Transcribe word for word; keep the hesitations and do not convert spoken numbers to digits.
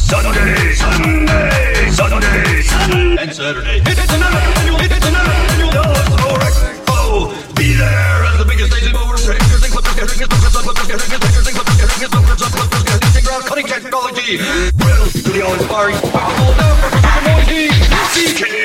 Sunday, Sunday, Sunday, Sunday, and Saturday. It's another annual, it's another annual Yellow Expo. Be there as the biggest daisy mowers, hangers and clippers, hangers and clippers, clippers, hangers and clippers, hangers and clippers, clippers, hangers ground cutting technology. Well, to the all-inspiring, powerful, now, Professor Moisey, C K.